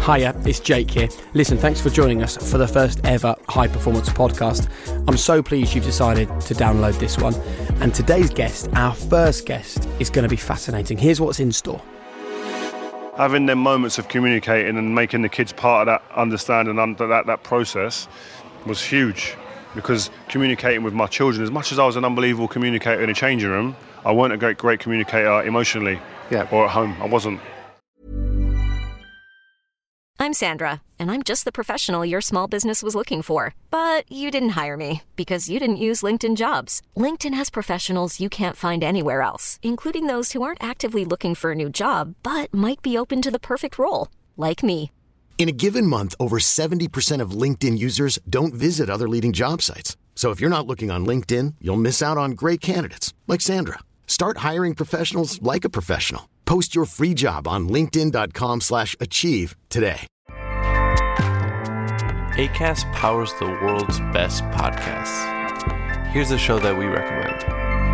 Hiya, it's Jake here. Listen, thanks for joining us for the first ever High Performance podcast. I'm so pleased you've decided to download this one. And today's guest, our first guest, is going to be fascinating. Here's what's in store. Having them moments of communicating and making the kids part of that understanding and that process was huge, because communicating with my children, as much as I was an unbelievable communicator in a changing room, I weren't a great communicator emotionally or at home. I wasn't. I'm Sandra, and I'm just the professional your small business was looking for. But you didn't hire me because you didn't use LinkedIn Jobs. LinkedIn has professionals you can't find anywhere else, including those who aren't actively looking for a new job, but might be open to the perfect role, like me. In a given month, over 70% of LinkedIn users don't visit other leading job sites. So if you're not looking on LinkedIn, you'll miss out on great candidates like Sandra. Start hiring professionals like a professional. Post your free job on linkedin.com/achieve today. Acast powers the world's best podcasts. Here's a show that we recommend.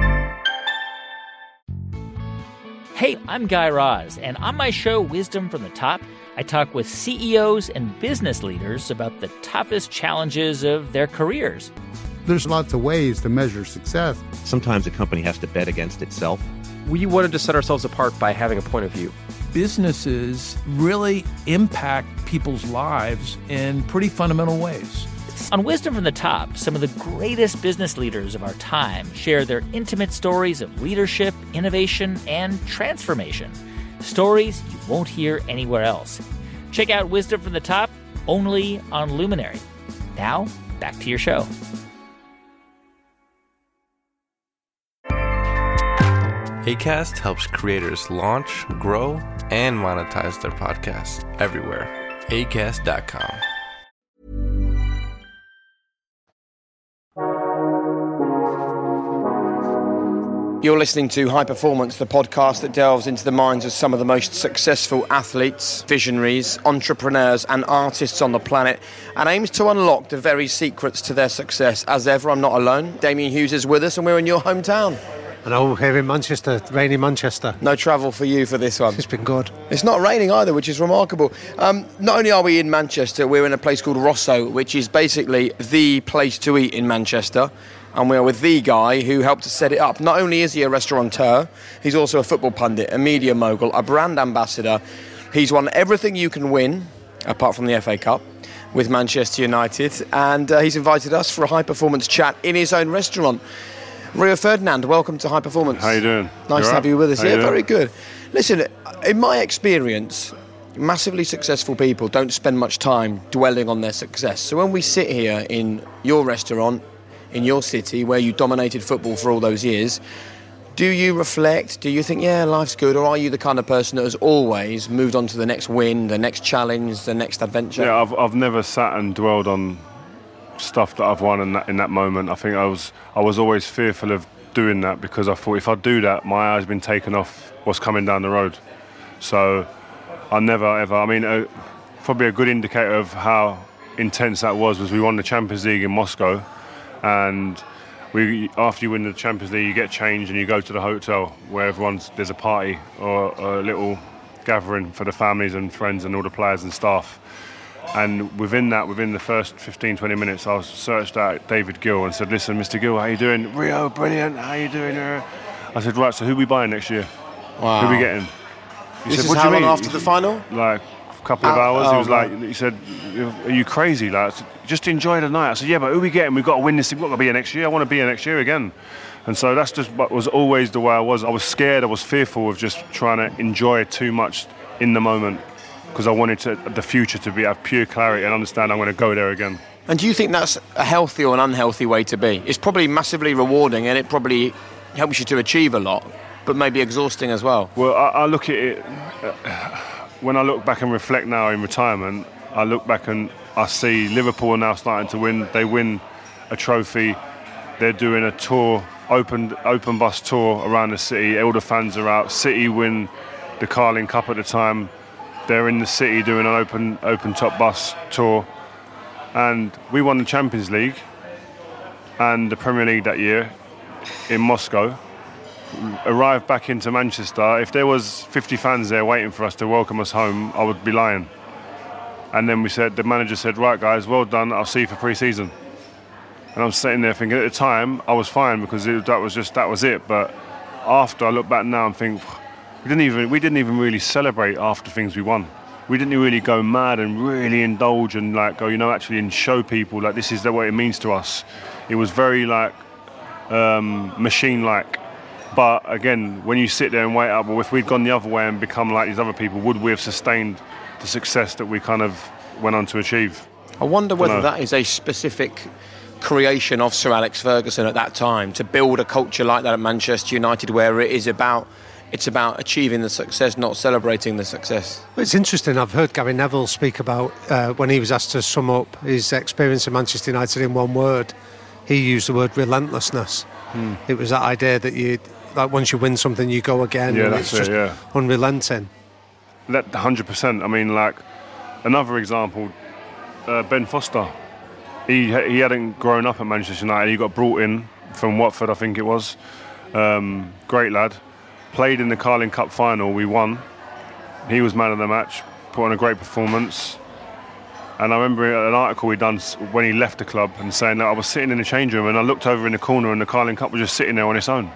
Hey, I'm Guy Raz, and on my show, Wisdom from the Top, I talk with CEOs and business leaders about the toughest challenges of their careers. There's lots of ways to measure success. Sometimes a company has to bet against itself. We wanted to set ourselves apart by having a point of view. Businesses really impact people's lives in pretty fundamental ways. On Wisdom from the Top, some of the greatest business leaders of our time share their intimate stories of leadership, innovation, and transformation. Stories you won't hear anywhere else. Check out Wisdom from the Top, only on Luminary. Now, back to your show. Acast helps creators launch, grow, and monetize their podcasts everywhere. Acast.com. You're listening to High Performance, the podcast that delves into the minds of some of the most successful athletes, visionaries, entrepreneurs and artists on the planet, and aims to unlock the very secrets to their success. As ever, I'm not alone. Damien Hughes is with us and we're in your hometown. And I'm here in Manchester, rainy Manchester. No travel for you for this one. It's been good. It's not raining either, which is remarkable. Not only are we in Manchester, we're in a place called Rosso, which is basically the place to eat in Manchester. And we are with the guy who helped to set it up. Not only is he a restaurateur, he's also a football pundit, a media mogul, a brand ambassador. He's won everything you can win, apart from the FA Cup, with Manchester United. And he's invited us for a high-performance chat in his own restaurant. Rio Ferdinand, welcome to High Performance. How you doing? Nice to have you with us. Yeah, very good. Listen, in my experience, massively successful people don't spend much time dwelling on their success. So when we sit here in your restaurant, in your city, where you dominated football for all those years, do you reflect? Do you think, yeah, life's good? Or are you the kind of person that has always moved on to the next win, the next challenge, the next adventure? Yeah, I've never sat and dwelled on stuff that I've won in that moment. I think I was always fearful of doing that, because I thought if I do that, my eyes been taken off what's coming down the road. So I never ever. I mean, probably a good indicator of how intense that was we won the Champions League in Moscow, and after you win the Champions League, you get changed and you go to the hotel where there's a party or a little gathering for the families and friends and all the players and staff. And within the first 15-20 minutes, I searched out David Gill and said, "Listen, Mr. Gill, how you doing?" "Rio, brilliant. How you doing?" I said, "Right, so who are we buying next year? Wow. Who are we getting?" He said, "What do you mean?" After the final? Like a couple of hours. He said, "Are you crazy? Like, just enjoy the night." I said, "Yeah, but who are we getting? We've got to win this thing. We've got to be here next year. I want to be here next year again." And so that's just what was always the way I was. I was scared. I was fearful of just trying to enjoy too much in the moment, because I wanted the future to have pure clarity and understand I'm going to go there again. And do you think that's a healthy or an unhealthy way to be? It's probably massively rewarding and it probably helps you to achieve a lot, but maybe exhausting as well. Well, I look at it, when I look back and reflect now in retirement, I look back and I see Liverpool are now starting to win. They win a trophy. They're doing a tour, open bus tour around the city. All the fans are out. City win the Carling Cup at the time. They're in the city doing an open top bus tour, and we won the Champions League and the Premier League that year in Moscow. Arrived back into Manchester. If there was 50 fans there waiting for us to welcome us home, I would be lying. And then the manager said, right guys, well done, I'll see you for pre-season. And I'm sitting there thinking, at the time, I was fine because that was it. But after I look back now and think, we didn't even really celebrate after things we won. We didn't really go mad and really indulge and like go, actually and show people like this is the way it means to us. It was very like machine-like. But again, when you sit there and wait up, well, if we'd gone the other way and become like these other people, would we have sustained the success that we kind of went on to achieve? I wonder whether that is a specific creation of Sir Alex Ferguson at that time, to build a culture like that at Manchester United where it's about achieving the success, not celebrating the success. It's interesting. I've heard Gary Neville speak about when he was asked to sum up his experience at Manchester United in one word, he used the word relentlessness. It was that idea that once you win something, you go again. Yeah, and that's it's just unrelenting. 100%. I mean, like, another example, Ben Foster. He hadn't grown up at Manchester United. He got brought in from Watford, I think it was. Great lad. Played in the Carling Cup final. We won. He was man of the match. Put on a great performance. And I remember an article he'd done when he left the club and saying that I was sitting in the change room and I looked over in the corner and the Carling Cup was just sitting there on its own.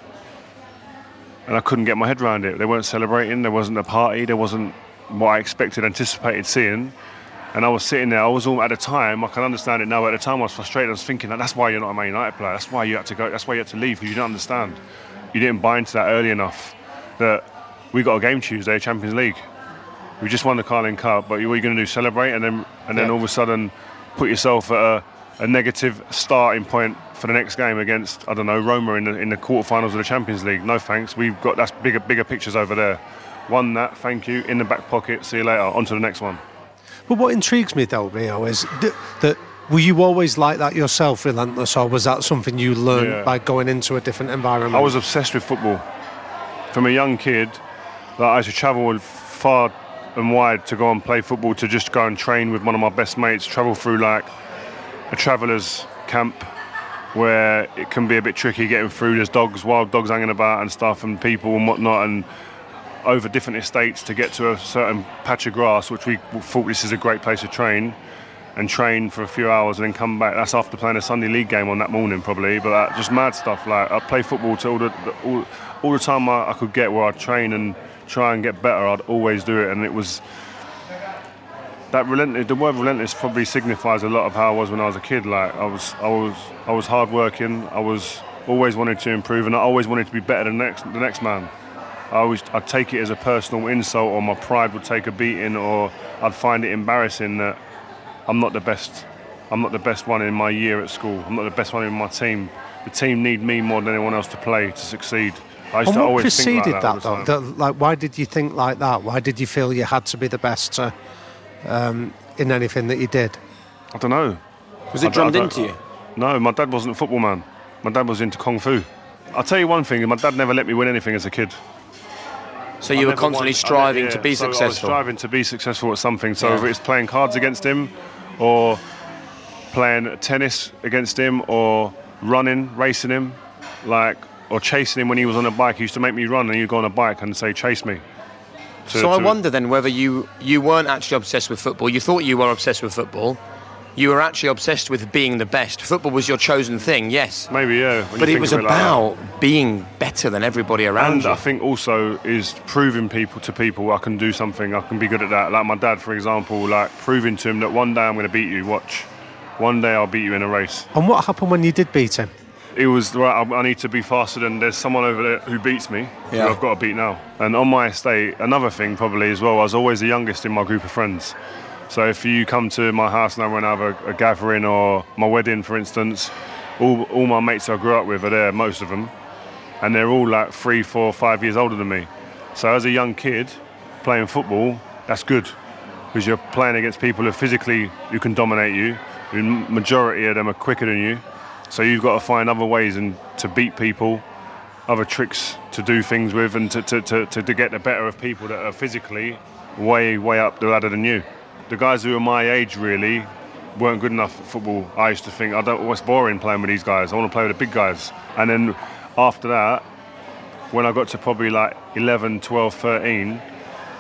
And I couldn't get my head around it. They weren't celebrating. There wasn't a party. There wasn't what I anticipated seeing. And I was sitting there. At the time, I can understand it now, but at the time I was frustrated. I was thinking, that's why you're not a Man United player. That's why you had to go. That's why you had to leave, because you didn't understand. You didn't buy into that early enough that we got a game Tuesday, Champions League. We just won the Carling Cup, but what are you going to do? Celebrate and then all of a sudden put yourself at a negative starting point for the next game against, I don't know, Roma in the quarterfinals of the Champions League. No thanks. That's bigger pictures over there. Won that, thank you, in the back pocket. See you later. On to the next one. But what intrigues me though, Rio, is that were you always like that yourself, relentless, or was that something you learned by going into a different environment? I was obsessed with football. From a young kid, I used to travel far and wide to go and play football, to just go and train with one of my best mates, travel through like a traveller's camp where it can be a bit tricky getting through. There's wild dogs hanging about and stuff and people and whatnot, and over different estates to get to a certain patch of grass, which we thought this is a great place to train, and train for a few hours and then come back. That's after playing a Sunday League game on that morning probably, but just mad stuff. Like I'd play football to all the time I could get, where I'd train and try and get better. I'd always do it, and it was that relentless. The word relentless probably signifies a lot of how I was when I was a kid. Like I was hard working. I was always wanted to improve, and I always wanted to be better than the next man. I'd take it as a personal insult, or my pride would take a beating, or I'd find it embarrassing that I'm not the best. I'm not the best one in my year at school. I'm not the best one in my team. The team need me more than anyone else to play to succeed. I used to always think like that. What preceded that though? Why did you think like that? Why did you feel you had to be the best in anything that you did? I don't know. Was it drummed into you? No, my dad wasn't a football man. My dad was into Kung Fu. I'll tell you one thing, my dad never let me win anything as a kid. So you were constantly striving to be successful? I was striving to be successful at something. So if it's playing cards against him, or playing tennis against him, or racing him, or chasing him when he was on a bike. He used to make me run and he'd go on a bike and say, chase me. I wonder then whether you weren't actually obsessed with football. You thought you were obsessed with football. You were actually obsessed with being the best. Football was your chosen thing, yes. Maybe, yeah. But it was about being better than everybody around you. And I think also is proving to people I can do something, I can be good at that. Like my dad, for example, proving to him that one day I'm going to beat you, watch. One day I'll beat you in a race. And what happened when you did beat him? It was, right, I need to be faster than there's someone over there who beats me, who I've got to beat now. And on my estate, another thing probably as well, I was always the youngest in my group of friends. So if you come to my house now when I have a gathering or my wedding, for instance, all my mates I grew up with are there, most of them, and they're all 3, 4, 5 years older than me. So as a young kid, playing football, that's good, because you're playing against people who can dominate you. The majority of them are quicker than you. So you've got to find other ways to beat people, other tricks to do things with, and to get the better of people that are physically way up the ladder than you. The guys who are my age really weren't good enough at football. I used to think, it's boring playing with these guys. I want to play with the big guys. And then after that, when I got to probably 11, 12, 13,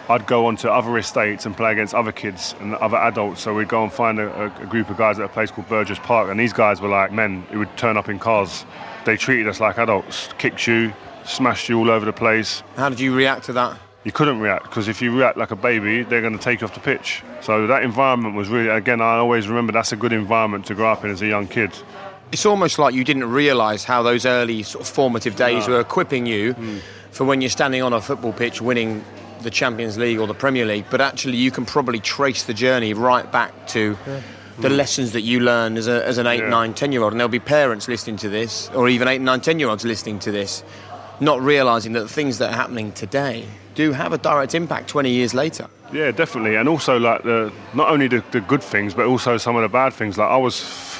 I'd go on to other estates and play against other kids and other adults. So we'd go and find a group of guys at a place called Burgess Park, and these guys were like men who would turn up in cars. They treated us like adults, kicked you, smashed you all over the place. How did you react to that? You couldn't react, because if you react like a baby, they're going to take you off the pitch. So that environment was really, again, I always remember that's a good environment to grow up in as a young kid. It's almost like you didn't realise how those early sort of formative days were equipping you for when you're standing on a football pitch winning the Champions League or the Premier League, but actually you can probably trace the journey right back to the lessons that you learned as an 8, 9, 10-year-old. And there'll be parents listening to this, or even 8, 9, 10-year-olds listening to this, not realising that the things that are happening today do have a direct impact 20 years later. Yeah, definitely. And also, like, not only the good things, but also some of the bad things. Like, I was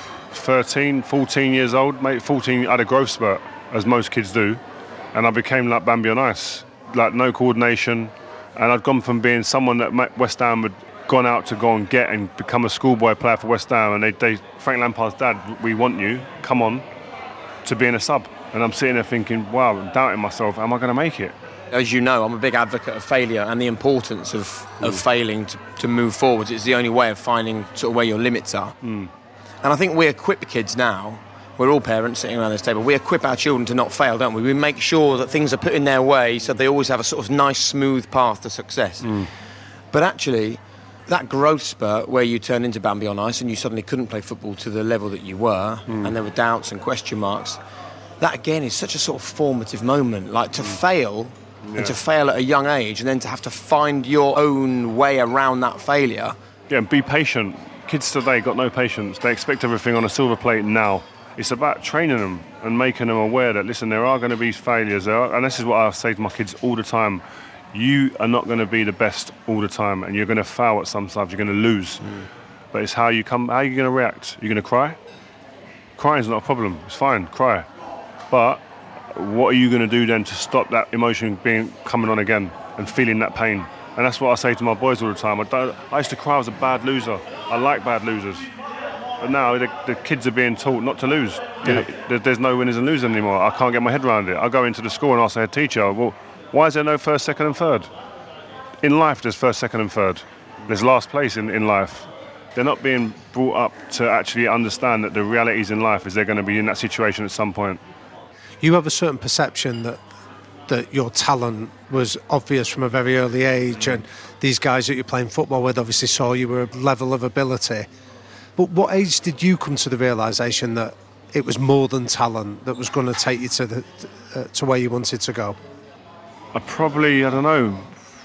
13, 14 years old, mate. 14, I had a growth spurt, as most kids do, and I became like Bambi on ice. Like, no coordination, and I'd gone from being someone that West Ham had gone out to go and get and become a schoolboy player for West Ham, and they Frank Lampard's dad, we want you, come on, to being a sub. And I'm sitting there thinking, wow, I'm doubting myself, am I going to make it? As you know, I'm a big advocate of failure and the importance of failing to move forwards. It's the only way of finding sort of where your limits are. And I think we equip kids now, we're all parents sitting around this table, we equip our children to not fail, don't we? We make sure that things are put in their way so they always have a sort of nice, smooth path to success. But actually, that growth spurt where you turn into Bambi on ice and you suddenly couldn't play football to the level that you were, and there were doubts and question marks, that again is such a sort of formative moment. Like, to fail, and to fail at a young age, and then to have to find your own way around that failure. Yeah, and be patient. Kids today got no patience. They expect everything on a silver plate now. It's about training them and making them aware that, listen, there are going to be failures. And this is what I say to my kids all the time. You are not going to be the best all the time, and you're going to fail at some times. You're going to lose. But it's how you come. How are you going to react? You're going to cry? Crying's not a problem. It's fine. Cry. But what are you going to do then to stop that emotion coming on again and feeling that pain? And that's what I say to my boys all the time. I used to cry. I was a bad loser. I like bad losers. But now the kids are being taught not to lose. There's no winners and losers anymore. I can't get my head around it. I go into the school and ask the head teacher, well, why is there no first, second and third? In life, there's first, second and third. There's last place in life. They're not being brought up to actually understand that the realities in life is they're going to be in that situation at some point. You have a certain perception that your talent was obvious from a very early age, and these guys that you're playing football with obviously saw you were a level of ability. But what age did you come to the realisation that it was more than talent that was going to take you to where you wanted to go? I don't know,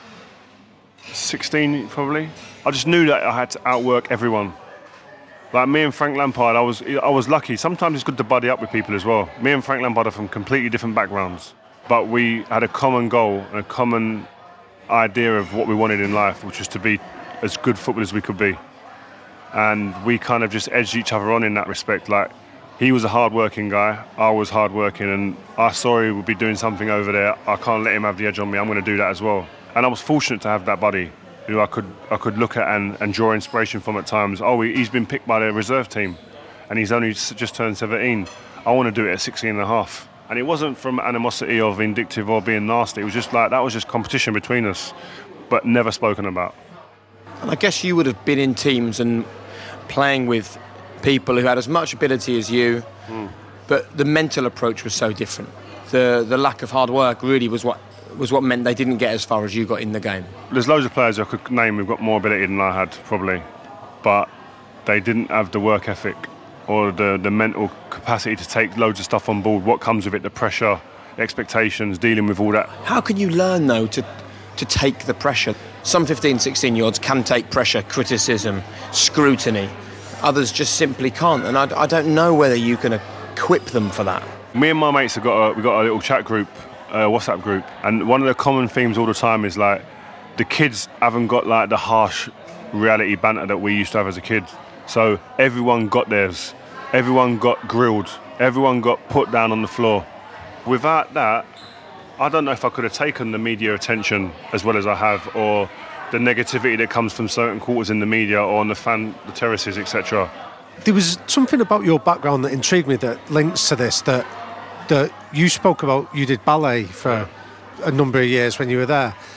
16 probably. I just knew that I had to outwork everyone. Like me and Frank Lampard, I was lucky. Sometimes it's good to buddy up with people as well. Me and Frank Lampard are from completely different backgrounds, but we had a common goal and a common idea of what we wanted in life, which was to be as good footballers as we could be. And we kind of just edged each other on in that respect. Like, he was a hard-working guy, I was hard-working, and I saw he would be doing something over there. I can't let him have the edge on me. I'm going to do that as well. And I was fortunate to have that buddy who I could look at and draw inspiration from at times. Oh, he's been picked by the reserve team, and he's only just turned 17. I want to do it at 16 and a half. And it wasn't from animosity or vindictive or being nasty. It was just like, that was just competition between us, but never spoken about. And I guess you would have been in teams and playing with people who had as much ability as you, but the mental approach was so different. The lack of hard work really was what meant they didn't get as far as you got in the game. There's loads of players I could name who've got more ability than I had, probably, but they didn't have the work ethic or the mental capacity to take loads of stuff on board. What comes with it, the pressure, the expectations, dealing with all that. How can you learn, though, to take the pressure? Some 15, 16-year-olds can take pressure, criticism, scrutiny. Others just simply can't, and I don't know whether you can equip them for that. Me and my mates we got a little chat group, WhatsApp group, and one of the common themes all the time is like the kids haven't got like the harsh reality banter that we used to have as a kid. So everyone got theirs, everyone got grilled, everyone got put down on the floor. Without that, I don't know if I could have taken the media attention as well as I have, or the negativity that comes from certain quarters in the media or on the terraces, etc. There was something about your background that intrigued me that links to this, that you spoke about. You did ballet for a number of years when you were there,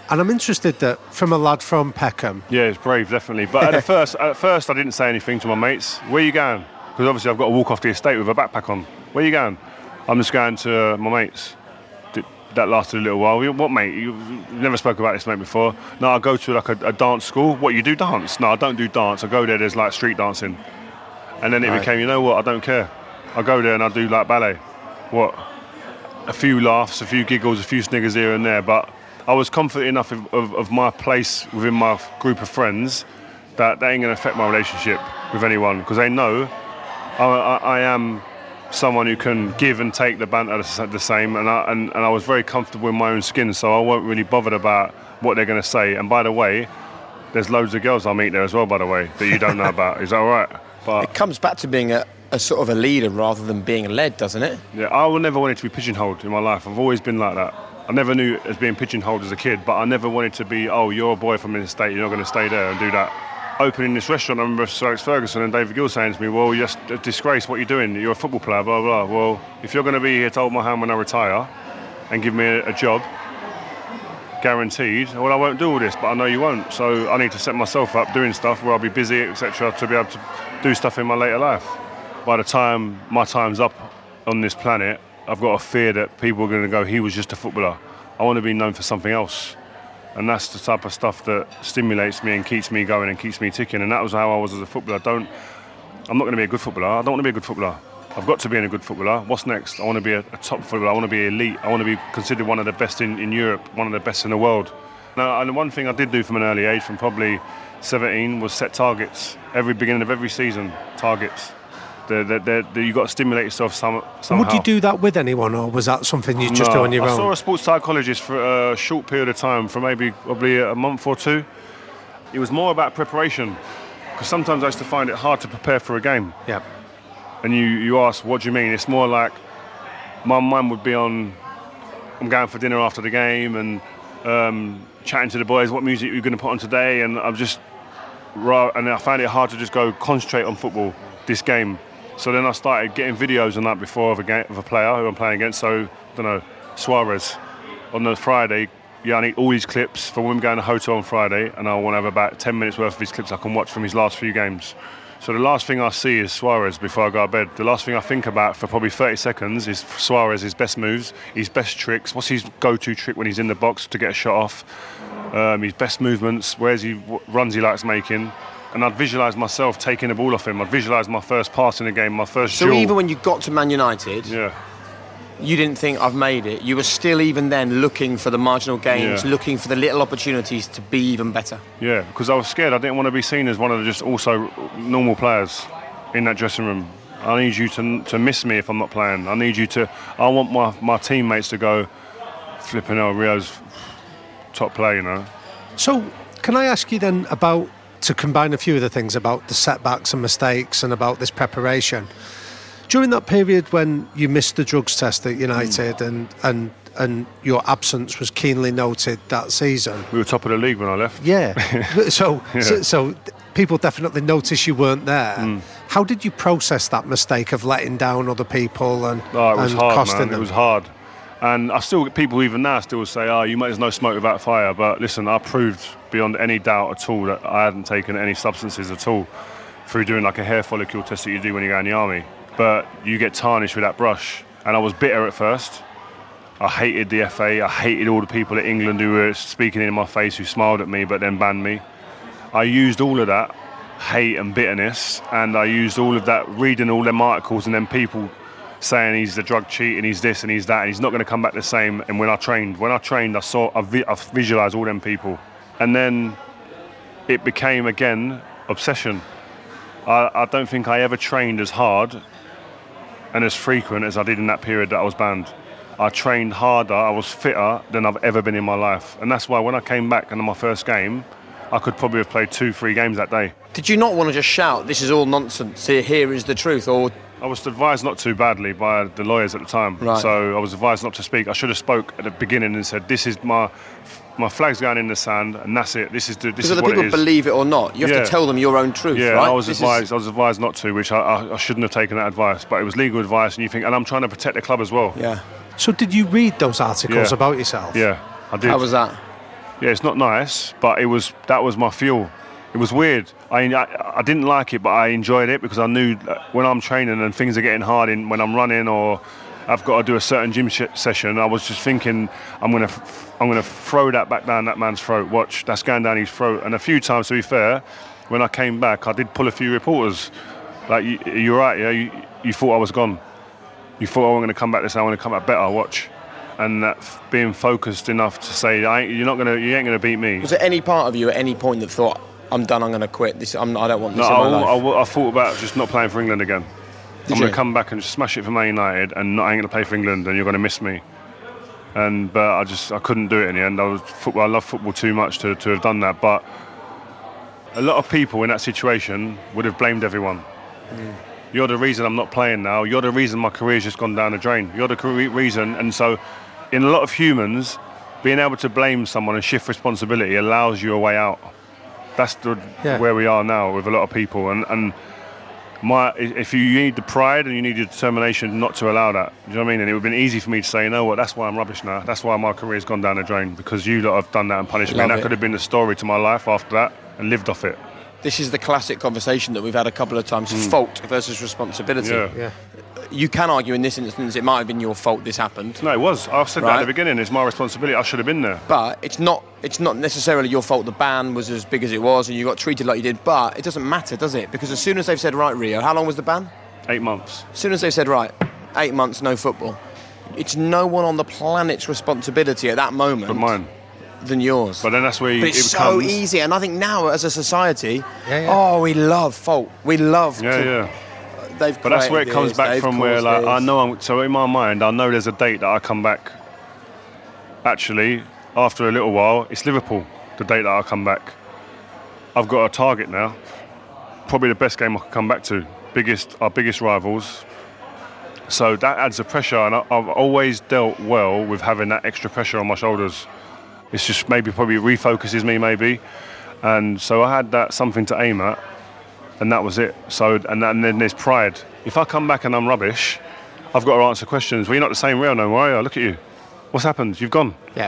And I'm interested that from a lad from Peckham. Yeah, it's brave, definitely. But at first, I didn't say anything to my mates. Where are you going? Because obviously I've got to walk off the estate with a backpack on. Where are you going? I'm just going to my mates. That lasted a little while. What, mate? You've never spoke about this, mate, before. No, I go to like a dance school. What, you do dance? No, I don't do dance. I go there, there's like street dancing. And then it became, you know what, I don't care. I go there and I do like ballet. What? A few laughs, a few giggles, a few sniggers here and there. But I was confident enough of my place within my group of friends that ain't going to affect my relationship with anyone, because they know I am someone who can give and take the banter the same, and I was very comfortable in my own skin, so I weren't really bothered about what they're going to say. And by the way, there's loads of girls I meet there as well, by the way, that you don't know about. Is that all right? But it comes back to being a sort of a leader rather than being led, doesn't it? Yeah, I never wanted to be pigeonholed in my life. I've always been like that. I never knew it as being pigeonholed as a kid, but I never wanted to be, oh, you're a boy from an estate, you're not going to stay there and do that. Opening this restaurant, I remember Sir Alex Ferguson and David Gill saying to me, well, you're just a disgrace, what are you doing? You're a football player, blah, blah. Well, if you're going to be here to hold my hand when I retire and give me a job, guaranteed, well, I won't do all this, but I know you won't. So I need to set myself up doing stuff where I'll be busy, etc., to be able to do stuff in my later life. By the time my time's up on this planet, I've got a fear that people are going to go, he was just a footballer. I want to be known for something else. And that's the type of stuff that stimulates me and keeps me going and keeps me ticking. And that was how I was as a footballer. I'm not going to be a good footballer. I don't want to be a good footballer. I've got to be a good footballer. What's next? I want to be a top footballer. I want to be elite. I want to be considered one of the best in Europe, one of the best in the world. Now, and the one thing I did do from an early age, from probably 17, was set targets. Beginning of every season, targets. You've got to stimulate yourself somehow. Would you do that with anyone, or was that something you just do on your own? I saw a sports psychologist for a short period of time, for probably a month or two. It was more about preparation, because sometimes I used to find it hard to prepare for a game. Yeah. And you ask, what do you mean? It's more like my mind would be on, I'm going for dinner after the game and chatting to the boys, what music are you going to put on today? And I found it hard to just go concentrate on football, this game. So then I started getting videos on that before of a player who I'm playing against. So, I don't know, Suarez. On the Friday, I need all these clips for when I'm going to hotel on Friday, and I want to have about 10 minutes worth of his clips I can watch from his last few games. So the last thing I see is Suarez before I go to bed. The last thing I think about for probably 30 seconds is Suarez, his best moves, his best tricks. What's his go-to trick when he's in the box to get a shot off? His best movements, what runs he likes making. And I'd visualise myself taking the ball off him. I'd visualise my first pass in the game, my first duel. So even when you got to Man United, you didn't think, I've made it. You were still even then looking for the marginal gains, looking for the little opportunities to be even better. Yeah, because I was scared. I didn't want to be seen as one of the just also normal players in that dressing room. I need you to miss me if I'm not playing. I want my teammates to go, flipping hell, Rio's top player, you know. So can I ask you then about, to combine a few of the things about the setbacks and mistakes and about this preparation. During that period when you missed the drugs test at United and your absence was keenly noted that season. We were top of the league when I left. Yeah. So people definitely noticed you weren't there. How did you process that mistake of letting down other people and it was hard, costing man. them? It was hard. And I still get people even now still say, there's no smoke without fire. But listen, I proved beyond any doubt at all that I hadn't taken any substances at all through doing like a hair follicle test that you do when you go in the army. But you get tarnished with that brush. And I was bitter at first. I hated the FA. I hated all the people at England who were speaking in my face, who smiled at me but then banned me. I used all of that hate and bitterness, and I used all of that reading all them articles and then people saying he's the drug cheat and he's this and he's that and he's not going to come back the same. And when I trained, I visualised all them people. And then it became, again, obsession. I don't think I ever trained as hard and as frequent as I did in that period that I was banned. I trained harder, I was fitter than I've ever been in my life. And that's why when I came back in my first game, I could probably have played 2-3 games that day. Did you not want to just shout, this is all nonsense, here is the truth? Or I was advised not to badly by the lawyers at the time. Right. So I was advised not to speak. I should have spoke at the beginning and said, this is my flag's going in the sand and that's it. This is what it is. Because the people believe it or not. You have to tell them your own truth, right? I was advised not to, which I shouldn't have taken that advice. But it was legal advice, and you think, and I'm trying to protect the club as well. Yeah. So did you read those articles about yourself? Yeah, I did. How was that? Yeah, it's not nice, but that was my fuel. It was weird. I didn't like it, but I enjoyed it because I knew that when I'm training and things are getting hard when I'm running or I've got to do a certain gym session, I was just thinking I'm gonna throw that back down that man's throat. Watch, that's going down his throat. And a few times, to be fair, when I came back, I did pull a few reporters. Like, you're right, yeah. You thought I was gone. You thought I wasn't going to come back this. I want to come back better. Watch. And that being focused enough to say, you ain't gonna beat me. Was there any part of you at any point that thought, I'm done, I'm going to quit this? I don't want this in my life. I thought about just not playing for England again. I'm going to come back and just smash it for Man United, and I ain't going to play for England, and you're going to miss me. But I couldn't do it in the end. I love football too much to have done that. But a lot of people in that situation would have blamed everyone. You're the reason I'm not playing now. You're the reason my career's just gone down the drain. You're the reason. And so, in a lot of humans, being able to blame someone and shift responsibility allows you a way out. That's where we are now with a lot of people. And if you need the pride and you need the determination not to allow that, do you know what I mean? And it would have been easy for me to say, you know what, that's why I'm rubbish now. That's why my career's gone down the drain, because you lot have done that and punished me. And that could have been the story to my life after that, and lived off it. This is the classic conversation that we've had a couple of times, fault versus responsibility. Yeah. You can argue in this instance it might have been your fault this happened. No, it was. I said that at the beginning. It's my responsibility. I should have been there. But it's not necessarily your fault the ban was as big as it was and you got treated like you did. But it doesn't matter, does it? Because as soon as they've said, right, Rio, how long was the ban? 8 months. As soon as they've said, right, 8 months, no football, it's no one on the planet's responsibility at that moment. But mine. Than yours. But then that's where it's so easy. And I think now, as a society, we love fault. We love But that's where it comes back from, where like I know so in my mind I know there's a date that I come back. Actually, after a little while, it's Liverpool, the date that I come back. I've got a target now. Probably the best game I could come back to. Our biggest rivals. So that adds the pressure, and I've always dealt well with having that extra pressure on my shoulders. It's just probably refocuses me maybe. And so I had that something to aim at, and that was it. So and then there's pride. If I come back and I'm rubbish, I've got to answer questions. Well, you're not the same Rio no more, are you? Look at you. What's happened? You've gone. Yeah.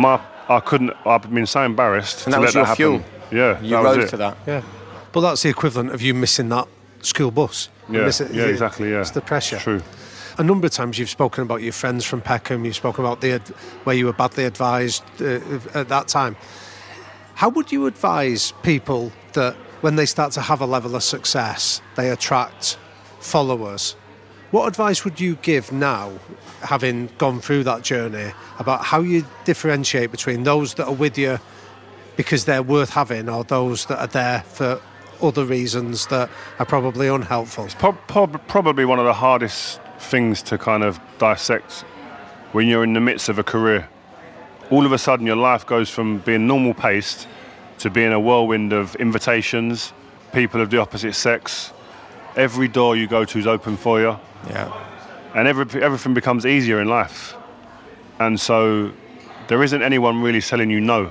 I've been so embarrassed and to that let was your that happen. Fuel. Yeah. You rose to that. Yeah. But that's the equivalent of you missing that school bus. Exactly. Yeah. It's the pressure. True. A number of times you've spoken about your friends from Peckham, you've spoken about where you were badly advised at that time. How would you advise people that when they start to have a level of success, they attract followers? What advice would you give now, having gone through that journey, about how you differentiate between those that are with you because they're worth having or those that are there for other reasons that are probably unhelpful? It's probably one of the hardest things to kind of dissect when you're in the midst of a career. All of a sudden your life goes from being normal paced to being a whirlwind of invitations, people of the opposite sex. Every door you go to is open for you. Yeah. And everything becomes easier in life. And so there isn't anyone really telling you no.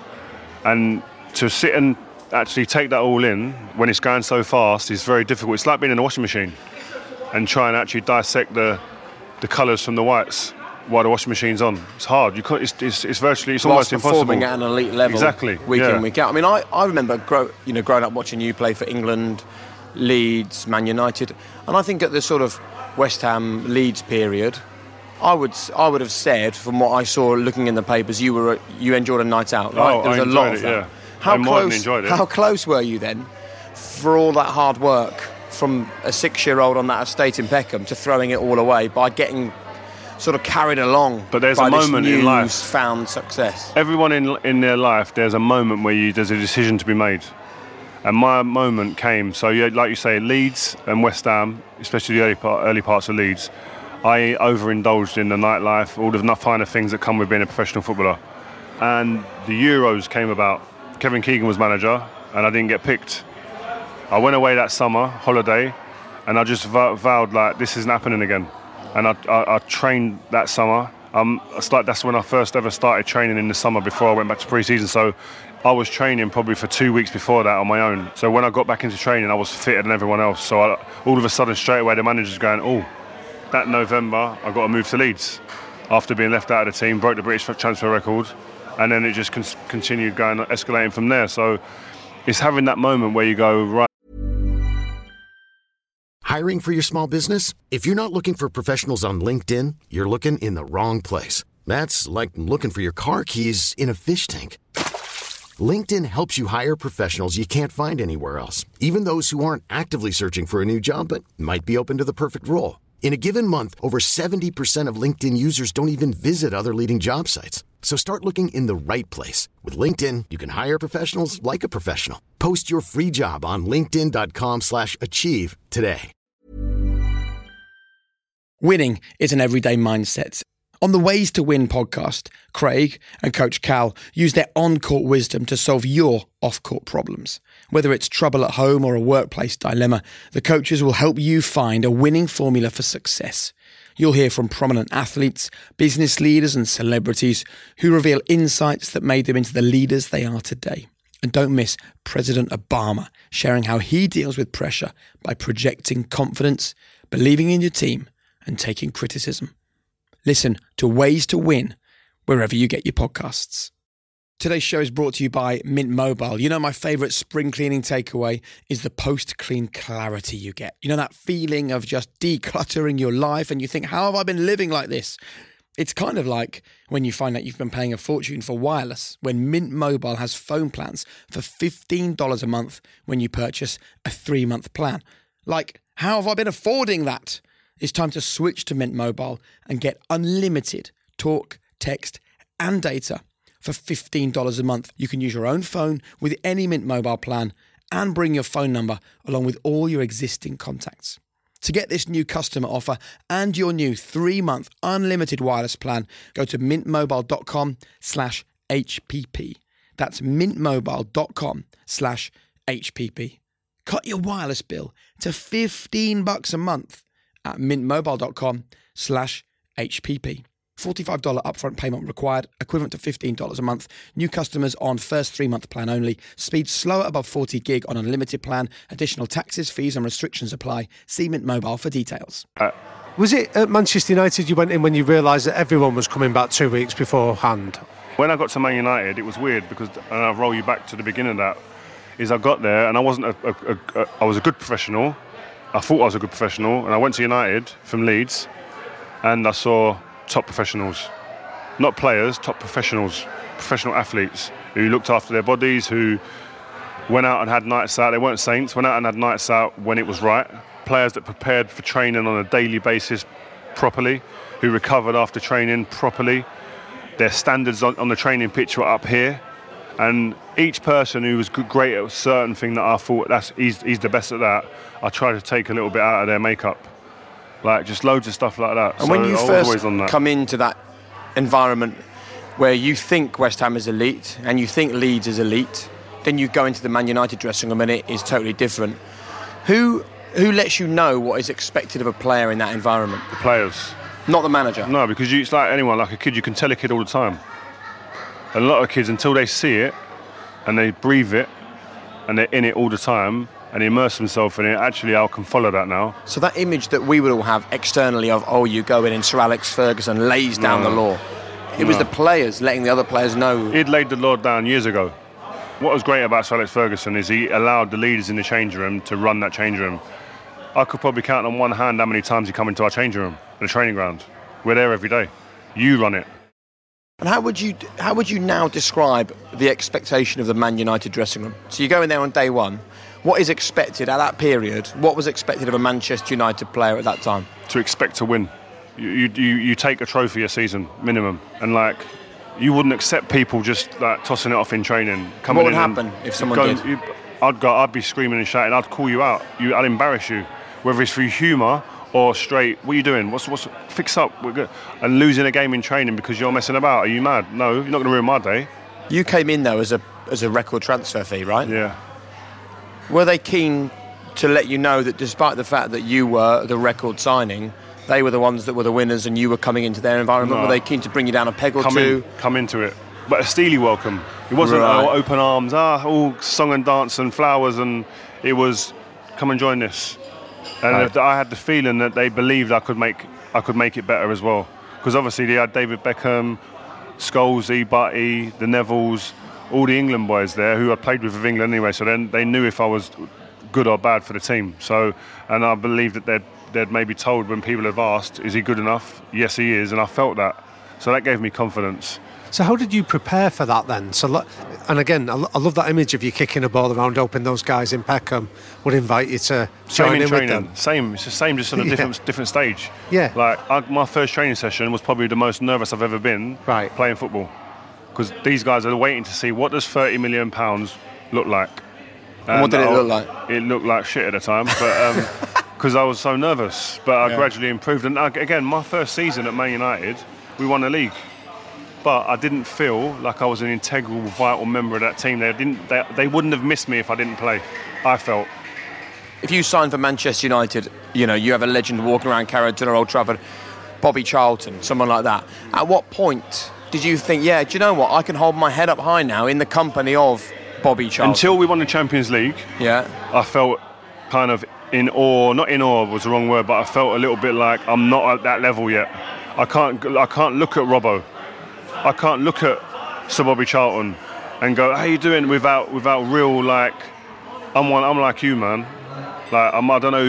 And to sit and actually take that all in when it's going so fast is very difficult. It's like being in a washing machine and try and actually dissect the colours from the whites while the washing machine's on. It's hard. You can't. It's virtually. It's almost impossible. Performing at an elite level. Exactly. Week in, week out. I mean, I remember growing up watching you play for England, Leeds, Man United, and I think at the sort of West Ham Leeds period, I would have said from what I saw looking in the papers, you enjoyed a night out. Right? Oh, there was I a lot enjoyed of it. that. Yeah. How close were you then, for all that hard work from a 6-year-old on that estate in Peckham to throwing it all away by getting sort of carried along? But there's by a moment in life. This newfound success. Everyone in their life, there's a moment where there's a decision to be made. And my moment came. So, like you say, Leeds and West Ham, especially the early parts of Leeds, I overindulged in the nightlife, all the finer things that come with being a professional footballer. And the Euros came about. Kevin Keegan was manager, and I didn't get picked. I went away that summer, holiday, and I just vowed, like, this isn't happening again. And I trained that summer. That's when I first ever started training in the summer before I went back to pre-season. So I was training probably for 2 weeks before that on my own. So when I got back into training, I was fitter than everyone else. So all of a sudden, straight away, the manager's going, oh, that November, I got to move to Leeds. After being left out of the team, broke the British transfer record. and then it just continued escalating from there. So it's having that moment where you go, right. Hiring for your small business? If you're not looking for professionals on LinkedIn, you're looking in the wrong place. That's like looking for your car keys in a fish tank. LinkedIn helps you hire professionals you can't find anywhere else, even those who aren't actively searching for a new job but might be open to the perfect role. In a given month, over 70% of LinkedIn users don't even visit other leading job sites. So start looking in the right place. With LinkedIn, you can hire professionals like a professional. Post your free job on linkedin.com/achieve today. Winning is an everyday mindset. On the Ways to Win podcast, Craig and Coach Cal use their on-court wisdom to solve your off-court problems. Whether it's trouble at home or a workplace dilemma, the coaches will help you find a winning formula for success. You'll hear from prominent athletes, business leaders and celebrities who reveal insights that made them into the leaders they are today. And don't miss President Obama sharing how he deals with pressure by projecting confidence, believing in your team, and taking criticism. Listen to Ways to Win wherever you get your podcasts. Today's show is brought to you by Mint Mobile. You know, my favourite spring cleaning takeaway is the post-clean clarity you get. You know, that feeling of just decluttering your life and you think, how have I been living like this? It's kind of like when you find out you've been paying a fortune for wireless, when Mint Mobile has phone plans for $15 a month when you purchase a 3-month plan. Like, how have I been affording that? It's time to switch to Mint Mobile and get unlimited talk, text, and data for $15 a month. You can use your own phone with any Mint Mobile plan and bring your phone number along with all your existing contacts. To get this new customer offer and your new 3-month unlimited wireless plan, go to mintmobile.com/HPP. That's mintmobile.com/HPP. Cut your wireless bill to $15 a month at mintmobile.com/HPP. $45 upfront payment required, equivalent to $15 a month. New customers on first 3-month plan only. Speed slower above 40 gig on unlimited plan. Additional taxes, fees and restrictions apply. See Mint Mobile for details. Was it at Manchester United you went in when you realised that everyone was coming back 2 weeks beforehand? When I got to Man United, it was weird because, and I'll roll you back to the beginning of that, is I got there and I wasn't I was a good professional. I thought I was a good professional, and I went to United from Leeds, and I saw top professionals, not players, top professionals, professional athletes who looked after their bodies, who went out and had nights out. They weren't saints, went out and had nights out when it was right. Players that prepared for training on a daily basis properly, who recovered after training properly. Their standards on the training pitch were up here. And each person who was great at a certain thing that I thought he's the best at that, I tried to take a little bit out of their makeup. Like just loads of stuff like that. And so when you first come into that environment where you think West Ham is elite and you think Leeds is elite, then you go into the Man United dressing room and it is totally different. Who lets you know what is expected of a player in that environment? The players. Not the manager? No, because it's like anyone, like a kid, you can tell a kid all the time. A lot of kids, until they see it and they breathe it and they're in it all the time and immerse themselves in it, actually I can follow that now. So that image that we would all have externally of, you go in and Sir Alex Ferguson lays down the law. It was the players letting the other players know. He'd laid the law down years ago. What was great about Sir Alex Ferguson is he allowed the leaders in the change room to run that change room. I could probably count on one hand how many times he come into our change room, the training ground. We're there every day. You run it. And how would you now describe the expectation of the Man United dressing room? So you go in there on day one. What is expected at that period? What was expected of a Manchester United player at that time? To expect to win. You take a trophy a season minimum, and like you wouldn't accept people just like tossing it off in training. What would happen if someone did? I'd be screaming and shouting. I'd call you out. I'd embarrass you, whether it's through humour or straight. What are you doing? What's fix up? We're good. And losing a game in training because you're messing about. Are you mad? No, you're not going to ruin my day. You came in though as a record transfer fee, right? Yeah. Were they keen to let you know that despite the fact that you were the record signing, they were the ones that were the winners and you were coming into their environment? No. Were they keen to bring you down a peg or two? Come into it. But a steely welcome. It wasn't open arms, all song and dance and flowers, and it was, come and join this. And I had the feeling that they believed I could make it better as well. Because obviously they had David Beckham, Scholesy, Butty, the Nevilles, all the England boys there who I played with England anyway, so then they knew if I was good or bad for the team. So, and I believe that they'd maybe told when people have asked, is he good enough? Yes, he is, and I felt that. So that gave me confidence. So how did you prepare for that then? So, and again, I love that image of you kicking a ball around, hoping those guys in Peckham would invite you to join in with them. Same, it's the same, just on a different stage. Yeah. Like my first training session was probably the most nervous I've ever been playing football, because these guys are waiting to see what does £30 million look like. And what did it look like? It looked like shit at the time, but because I was so nervous. But I gradually improved. And again, my first season at Man United, we won the league. But I didn't feel like I was an integral, vital member of that team. They wouldn't have missed me if I didn't play, I felt. If you signed for Manchester United, you know, you have a legend walking around Carrington or Old Trafford, Bobby Charlton, someone like that. At what point did you think, do you know what, I can hold my head up high now in the company of Bobby Charlton? Until we won the Champions League, I felt kind of in awe. Not in awe was the wrong word, but I felt a little bit like I'm not at that level yet. I can't look at Robbo. I can't look at Sir Bobby Charlton and go, how you doing, without real, like, I'm like you, man. Like, I don't know,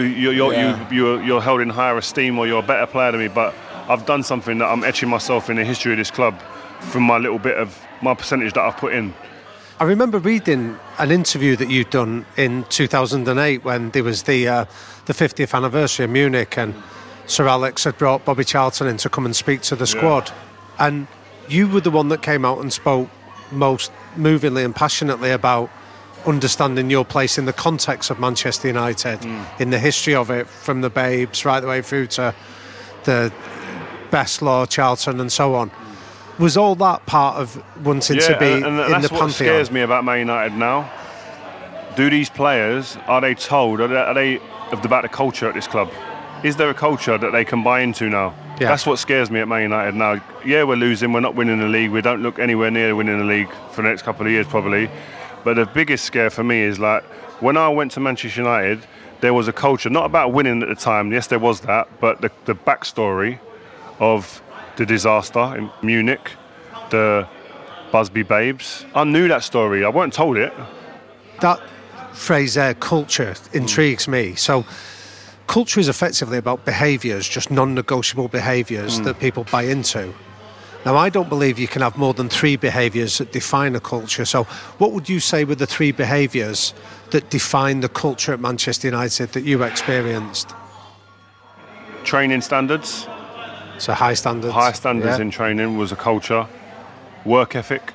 you're held in higher esteem or you're a better player than me, but I've done something that I'm etching myself in the history of this club from my little bit of my percentage that I've put in. I remember reading an interview that you'd done in 2008 when there was the 50th anniversary of Munich, and Sir Alex had brought Bobby Charlton in to come and speak to the squad. And you were the one that came out and spoke most movingly and passionately about understanding your place in the context of Manchester United, in the history of it, from the Babes right the way through to the Bestlaw, Charlton and so on. Was all that part of wanting to be in the pantheon? That's what scares me about Man United now. Do these players, are they told, are they about the culture at this club? Is there a culture that they can buy into now? Yeah. That's what scares me at Man United now. Yeah, we're losing, we're not winning the league, we don't look anywhere near winning the league for the next couple of years probably. But the biggest scare for me is, like, when I went to Manchester United, there was a culture, not about winning at the time, yes there was that, but the backstory of the disaster in Munich, the Busby Babes. I knew that story, I weren't told it. That phrase there, culture, intrigues me. So culture is effectively about behaviours, just non-negotiable behaviours that people buy into. Now, I don't believe you can have more than 3 behaviours that define a culture. So what would you say were the 3 behaviours that define the culture at Manchester United that you experienced? Training standards. So high standards. High standards in training was a culture. Work ethic.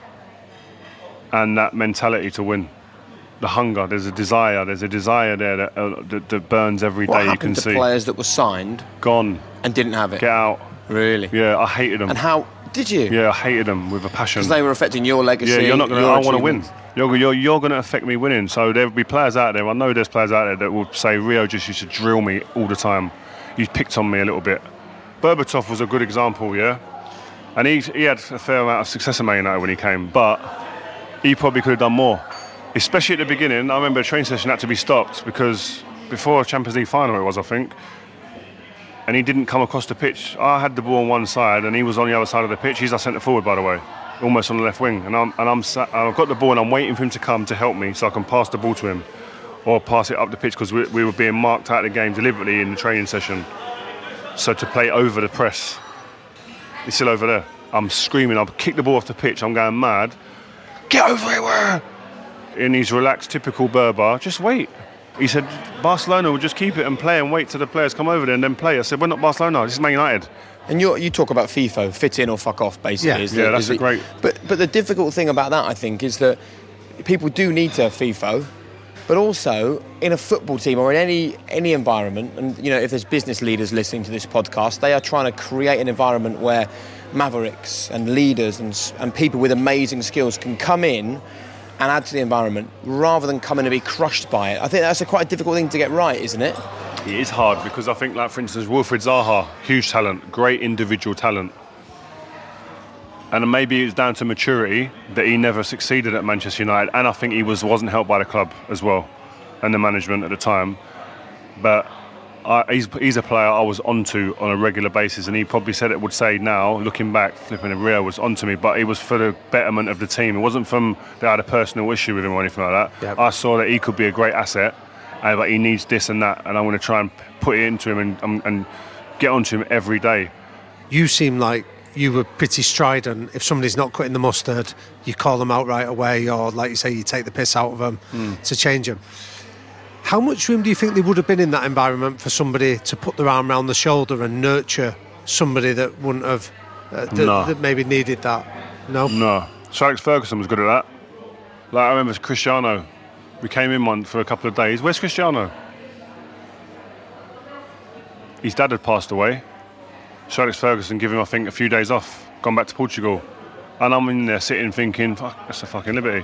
And that mentality to win. The hunger, there's a desire there that burns every day, you can see. What happened to players that were signed? Gone. And didn't have it? Get out. Really? Yeah, I hated them. And how did you? Yeah, I hated them with a passion. Because they were affecting your legacy. Yeah, you're not going to. I want to win. You're going to affect me winning. So there'll be players out there. I know there's players out there that will say Rio just used to drill me all the time. You picked on me a little bit. Berbatov was a good example, yeah. And he had a fair amount of success at Man United when he came, but he probably could have done more. Especially at the beginning, I remember a training session had to be stopped because before a Champions League final it was, I think, and he didn't come across the pitch. I had the ball on one side and he was on the other side of the pitch. He's our centre forward, by the way, almost on the left wing. And I've got the ball and I'm waiting for him to come to help me so I can pass the ball to him or pass it up the pitch, because we were being marked out of the game deliberately in the training session. So to play over the press. He's still over there. I'm screaming, I've kicked the ball off the pitch, I'm going mad. Get over here! In his relaxed, typical Berba, just wait. He said, Barcelona will just keep it and play and wait till the players come over there and then play. I said, we're not Barcelona, this is Man United. And you talk about FIFO, fit in or fuck off, basically. Yeah, that's a great... But the difficult thing about that, I think, is that people do need to have FIFO, but also in a football team or in any environment, and you know, if there's business leaders listening to this podcast, they are trying to create an environment where mavericks and leaders and people with amazing skills can come in and add to the environment rather than come in and be crushed by it. I think that's quite a difficult thing to get right, isn't it? It is hard because I think, like, for instance, Wilfried Zaha, huge talent, great individual talent. And maybe it's down to maturity that he never succeeded at Manchester United, and I think he wasn't helped by the club as well and the management at the time. But he's a player I was onto on a regular basis, and he probably would say now, looking back, flipping Rio was onto me, but it was for the betterment of the team. It wasn't from that I had a personal issue with him or anything like that. Yep. I saw that he could be a great asset, but he needs this and that, and I'm going to try and put it into him and get onto him every day. You seem like you were pretty strident. If somebody's not cutting the mustard, you call them out right away, or like you say, you take the piss out of them to change them. How much room do you think there would have been in that environment for somebody to put their arm around the shoulder and nurture somebody that wouldn't have, that maybe needed that? No? No. Sir Alex Ferguson was good at that. Like, I remember Cristiano. We came in for a couple of days. Where's Cristiano? His dad had passed away. Sir Alex Ferguson gave him, I think, a few days off, gone back to Portugal. And I'm in there sitting thinking, fuck, that's a fucking liberty.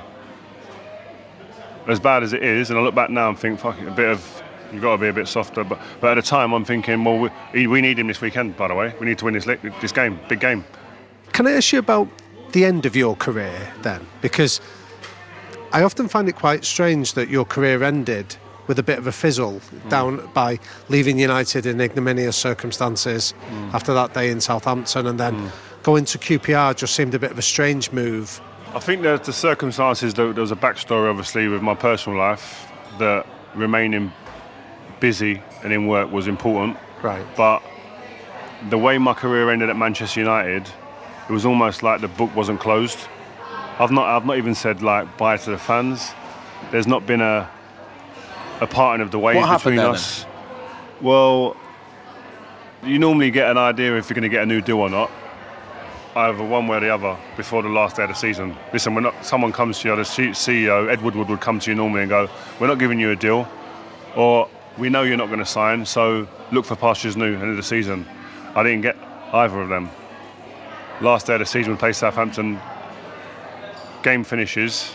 As bad as it is, and I look back now and think, fuck, you've got to be a bit softer. But at the time, I'm thinking, well, we need him this weekend, by the way. We need to win this game, big game. Can I ask you about the end of your career then? Because I often find it quite strange that your career ended with a bit of a fizzle down by leaving United in ignominious circumstances after that day in Southampton, and then going to QPR just seemed a bit of a strange move. I think that the circumstances, there was a backstory obviously with my personal life, that remaining busy and in work was important. Right. But the way my career ended at Manchester United, it was almost like the book wasn't closed. I've not even said like bye to the fans. There's not been a parting of the ways between us. Then? Well, you normally get an idea if you're going to get a new deal or not, either one way or the other, before the last day of the season. Listen, someone comes to you, the CEO, Ed Woodward, would come to you normally and go, we're not giving you a deal, or we know you're not going to sign, so look for pastures new end of the season. I didn't get either of them. Last day of the season, we play Southampton, game finishes,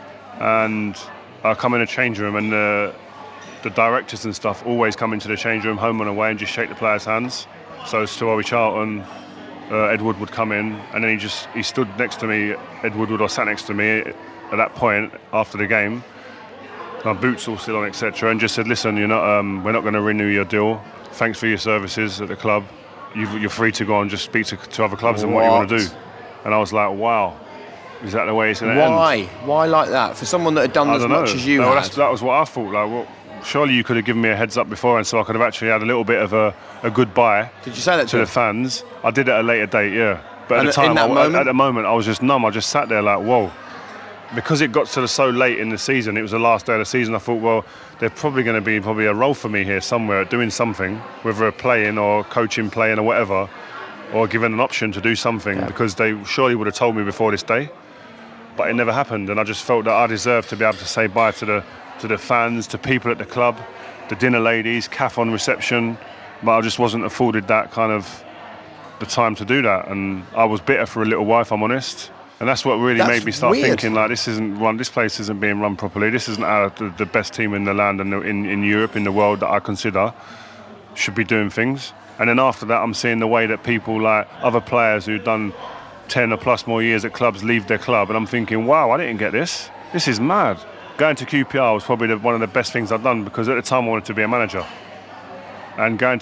and I come in a change room, and the directors and stuff always come into the change room, home and away, and just shake the players' hands. So Stuart Charlton, Ed Wood would come in, and then he stood next to me, Ed Woodward, or sat next to me at that point after the game, my boots all still on, etc., and just said, listen, we're not going to renew your deal. Thanks for your services at the club. You're free to go and just speak to other clubs and what you want to do. And I was like, wow, is that the way it's going to end? Why like that? For someone that had done as much as you had? That was what I thought. Like, well, surely you could have given me a heads up beforehand, so I could have actually had a little bit of a goodbye. Did you say that to the fans? I did it at a later date, yeah. But at the time, at the moment, I was just numb. I just sat there like, whoa. Because it got to so late in the season, it was the last day of the season, I thought, well, there's probably going to be a role for me here somewhere, doing something, whether playing or coaching, playing or whatever, or given an option to do something, because they surely would have told me before this day. But it never happened, and I just felt that I deserved to be able to say bye to the fans, to people at the club, the dinner ladies, CAF on reception, but I just wasn't afforded that kind of the time to do that, and I was bitter for a little while, if I'm honest. And that's what really made me start thinking, like, this place isn't being run properly. This isn't the best team in the land and in Europe, in the world, that I consider should be doing things. And then after that, I'm seeing the way that people, like other players who've done 10 or plus more years at clubs, leave their club, and I'm thinking, wow, I didn't get this. This is mad. Going to QPR was probably one of the best things I've done, because at the time I wanted to be a manager. And going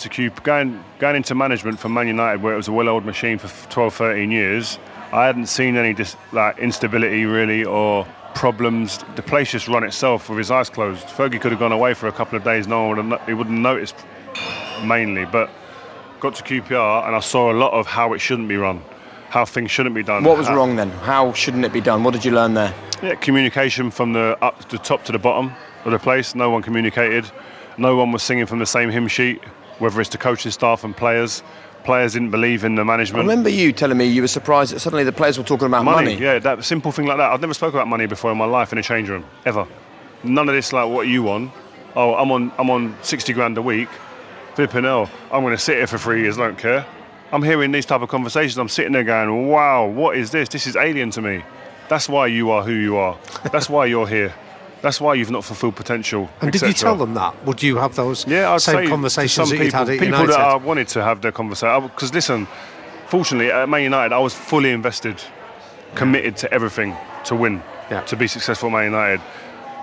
into management for Man United, where it was a well-oiled machine for 12, 13 years, I hadn't seen any instability really, or problems. The place just run itself with his eyes closed. Fergie could have gone away for a couple of days, no one wouldn't notice mainly, but got to QPR and I saw a lot of how it shouldn't be run, how things shouldn't be done. What was wrong then? How shouldn't it be done? What did you learn there? Yeah, communication from the top to the bottom of the place. No one communicated. No one was singing from the same hymn sheet, whether it's the coaching staff and players. Players didn't believe in the management. I remember you telling me you were surprised that suddenly the players were talking about money. Yeah, that simple thing like that. I've never spoken about money before in my life in a change room, ever. None of this like, what are you on? Oh, I'm on 60 grand a week. Flipping hell, I'm going to sit here for 3 years, I don't care. I'm hearing these type of conversations, I'm sitting there going, wow, what is this? This is alien to me. That's why you are who you are. That's why you're here. That's why you've not fulfilled potential. And did you tell them that? Would you have those same conversations that you'd had at United? People that I wanted to have their conversation. Because listen, fortunately at Man United I was fully invested, committed to everything to win, to be successful at Man United.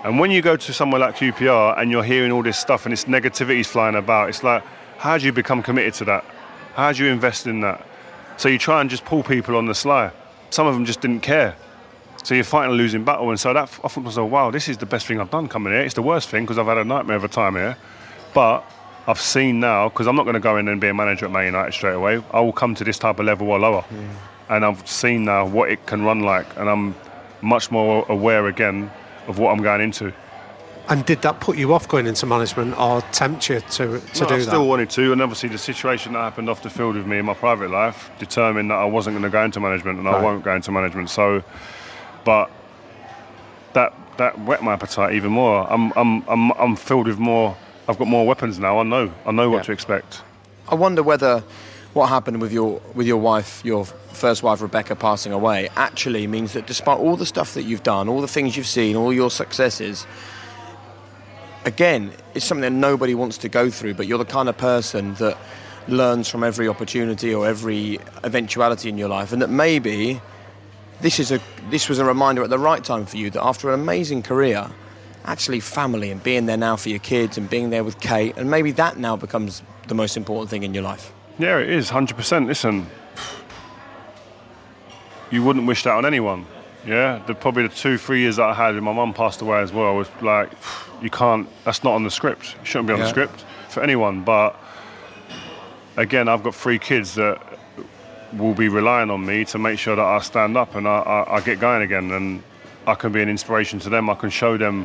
And when you go to somewhere like QPR and you're hearing all this stuff and it's negativity's flying about, it's like, how do you become committed to that? How do you invest in that? So you try and just pull people on the sly. Some of them just didn't care. So you're fighting a losing battle. And so that, I thought to myself, wow, this is the best thing I've done coming here. It's the worst thing because I've had a nightmare of a time here. But I've seen now, because I'm not going to go in and be a manager at Man United straight away. I will come to this type of level or lower. And I've seen now what it can run like. And I'm much more aware again of what I'm going into. And did that put you off going into management or tempt you to do that? I still wanted to, and obviously the situation that happened off the field with me in my private life determined that I wasn't going to go into management, and I won't go into management. So, but that whet my appetite even more. I'm filled with more. I've got more weapons now. I know what to expect. I wonder whether what happened with your wife, your first wife Rebecca, passing away, actually means that despite all the stuff that you've done, all the things you've seen, all your successes, again, it's something that nobody wants to go through, but you're the kind of person that learns from every opportunity or every eventuality in your life, and that maybe this was a reminder at the right time for you that after an amazing career, actually family and being there now for your kids and being there with Kate, and maybe that now becomes the most important thing in your life. Yeah, it is, 100%. Listen, you wouldn't wish that on anyone. Yeah, probably the 2-3 years that I had, and my mum passed away as well, was like, you can't, that's not on the script. It shouldn't be on the script for anyone. But again, I've got 3 kids that will be relying on me to make sure that I stand up and I get going again, and I can be an inspiration to them. I can show them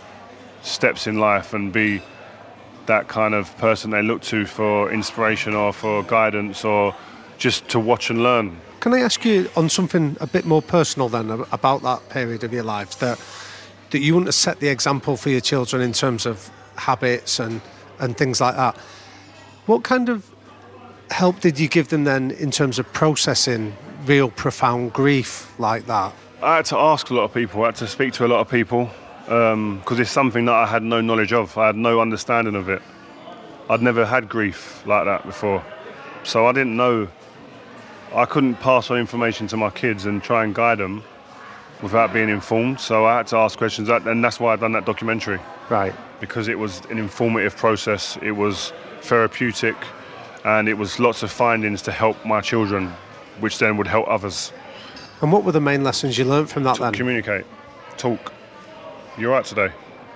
steps in life and be that kind of person they look to for inspiration or for guidance or just to watch and learn. Can I ask you on something a bit more personal then about that period of your life, that you want to set the example for your children in terms of habits and things like that? What kind of help did you give them then in terms of processing real profound grief like that? I had to ask a lot of people, I had to speak to a lot of people, because it's something that I had no knowledge of. I had no understanding of it. I'd never had grief like that before. So I didn't know. I couldn't pass on information to my kids and try and guide them without being informed. So I had to ask questions, and that's why I've done that documentary. Right. Because it was an informative process, it was therapeutic, and it was lots of findings to help my children, which then would help others. And what were the main lessons you learned from that then? Communicate. Talk. You're right today.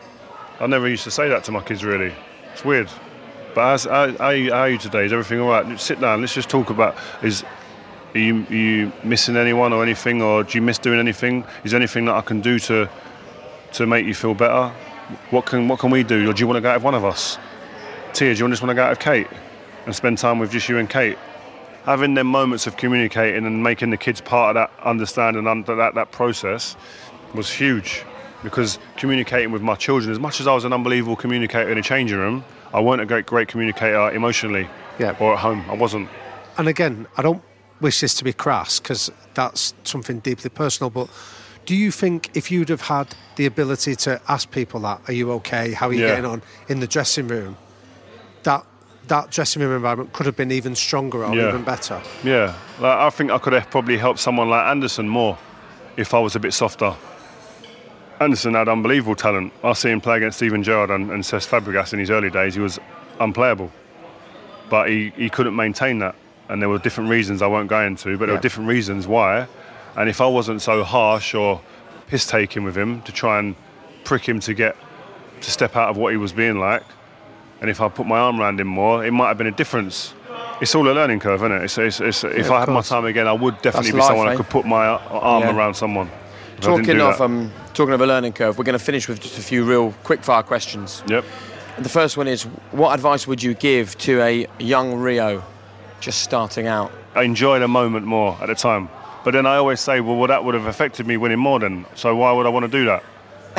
I never used to say that to my kids, really. It's weird. But how are you today? Is everything all right? Sit down, let's just talk about... Are you missing anyone or anything, or do you miss doing anything? Is there anything that I can do to make you feel better? What can we do? Or do you want to go out with one of us? Tia, do you just want to go out with Kate and spend time with just you and Kate? Having them moments of communicating and making the kids part of that understanding and that process was huge, because communicating with my children, as much as I was an unbelievable communicator in a changing room, I weren't a great communicator emotionally or at home. I wasn't. And again, I don't wish this to be crass because that's something deeply personal, but do you think if you'd have had the ability to ask people that, are you okay, how are you getting on in the dressing room, that dressing room environment could have been even stronger or even better? Yeah, I think I could have probably helped someone like Anderson more if I was a bit softer. Anderson had unbelievable talent. I see him play against Steven Gerrard and Cesc Fabregas in his early days. He was unplayable, but he couldn't maintain that. And there were different reasons I won't go into, but there were different reasons why. And if I wasn't so harsh or piss-taking with him to try and prick him to step out of what he was being like, and if I put my arm around him more, it might have been a difference. It's all a learning curve, isn't it? If I had my time again, I would definitely be someone I could put my arm around someone. Talking of a learning curve, we're going to finish with just a few real quick-fire questions. Yep. The first one is, what advice would you give to a young Rio just starting out? I enjoyed a moment more at the time. But then I always say, well, that would have affected me winning more then. So why would I want to do that?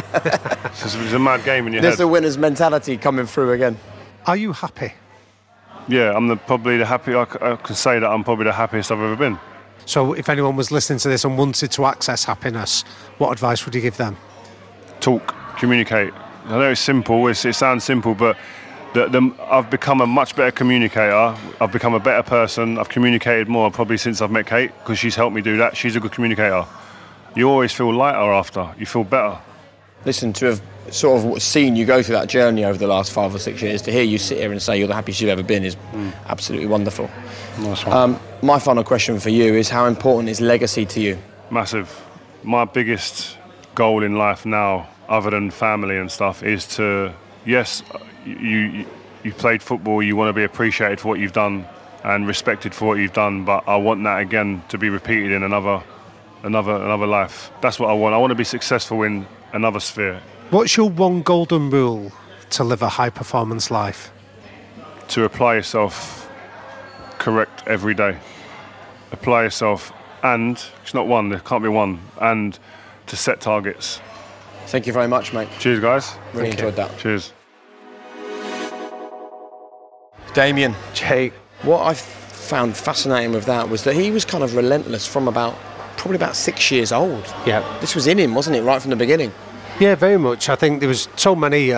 It's a mad game in your head. There's the winner's mentality coming through again. Are you happy? Yeah, I can say that I'm probably the happiest I've ever been. So if anyone was listening to this and wanted to access happiness, what advice would you give them? Talk, communicate. I know it's simple, it sounds simple, but I've become a much better communicator. I've become a better person. I've communicated more probably since I've met Kate, because she's helped me do that. She's a good communicator. You always feel lighter after. You feel better. Listen, to have sort of seen you go through that journey over the last 5 or 6 years, to hear you sit here and say you're the happiest you've ever been is absolutely wonderful. Nice one. My final question for you is, how important is legacy to you? Massive. My biggest goal in life now, other than family and stuff, is to, yes, you played football, you want to be appreciated for what you've done and respected for what you've done, but I want that again to be repeated in another life. That's what I want. I want to be successful in another sphere. What's your one golden rule to live a high-performance life? To apply yourself correct every day. Apply yourself, and it's not one, there can't be one, and to set targets. Thank you very much, mate. Cheers, guys. Really enjoyed that. Cheers. Damien. Jake. What I found fascinating with that was that he was kind of relentless from probably about 6 years old. Yeah. This was in him, wasn't it, right from the beginning? Yeah, very much. I think there was so many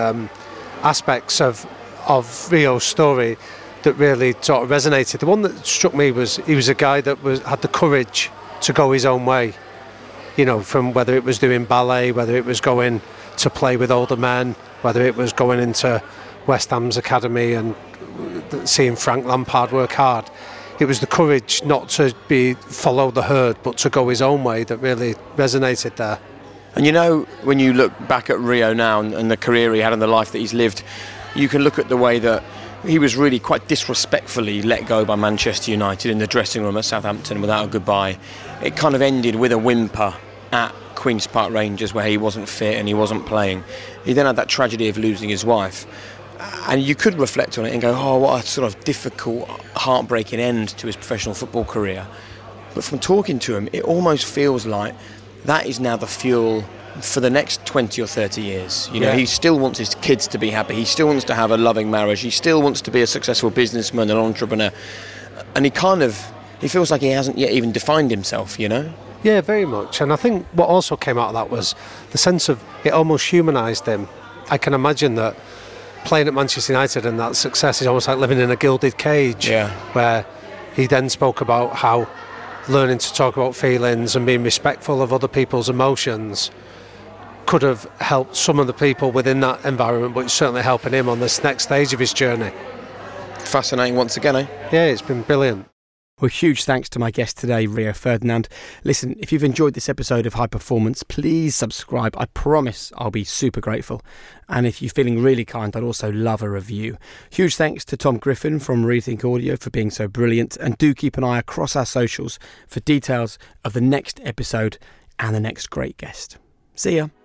aspects of Rio's story that really sort of resonated. The one that struck me was he was a guy that had the courage to go his own way. You know, from whether it was doing ballet, whether it was going to play with older men, whether it was going into West Ham's academy and seeing Frank Lampard work hard. It was the courage not to follow the herd, but to go his own way that really resonated there. And you know, when you look back at Rio now and the career he had and the life that he's lived, you can look at the way that he was really quite disrespectfully let go by Manchester United in the dressing room at Southampton without a goodbye. It kind of ended with a whimper at Queen's Park Rangers, where he wasn't fit and he wasn't playing. He then had that tragedy of losing his wife. And you could reflect on it and go, oh, what a sort of difficult, heartbreaking end to his professional football career. But from talking to him, it almost feels like that is now the fuel for the next 20 or 30 years. You know, he still wants his kids to be happy. He still wants to have a loving marriage. He still wants to be a successful businessman, an entrepreneur. And he feels like he hasn't yet even defined himself, you know? Yeah, very much. And I think what also came out of that was the sense of it almost humanised him. I can imagine that playing at Manchester United and that success is almost like living in a gilded cage, where he then spoke about how learning to talk about feelings and being respectful of other people's emotions could have helped some of the people within that environment, but it's certainly helping him on this next stage of his journey. Fascinating once again, eh? Yeah, it's been brilliant. Well, huge thanks to my guest today, Rio Ferdinand. Listen, if you've enjoyed this episode of High Performance, please subscribe. I promise I'll be super grateful. And if you're feeling really kind, I'd also love a review. Huge thanks to Tom Griffin from Rethink Audio for being so brilliant. And do keep an eye across our socials for details of the next episode and the next great guest. See ya.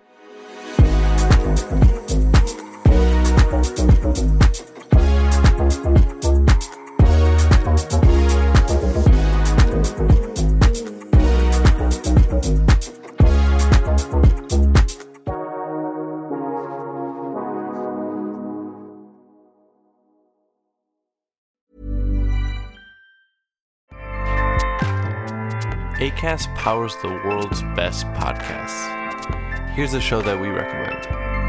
Acast powers the world's best podcasts. Here's a show that we recommend.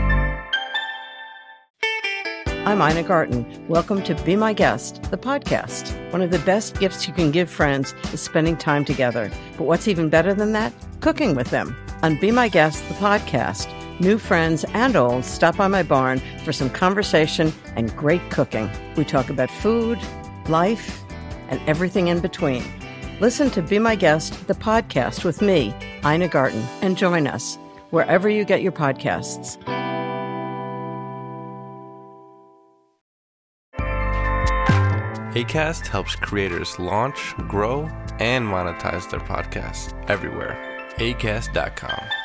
I'm Ina Garten. Welcome to Be My Guest, the podcast. One of the best gifts you can give friends is spending time together. But what's even better than that? Cooking with them. On Be My Guest, the podcast, new friends and old stop by my barn for some conversation and great cooking. We talk about food, life, and everything in between. Listen to Be My Guest, the podcast with me, Ina Garten, and join us wherever you get your podcasts. Acast helps creators launch, grow, and monetize their podcasts everywhere. Acast.com.